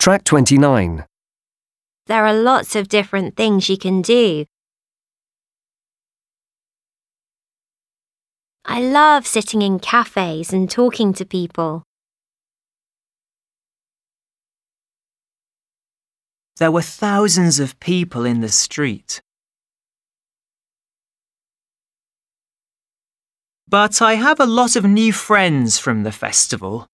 Track 29. There are lots of different things you can do. I love sitting in cafes and talking to people. There were thousands of people in the street. But I have a lot of new friends from the festival.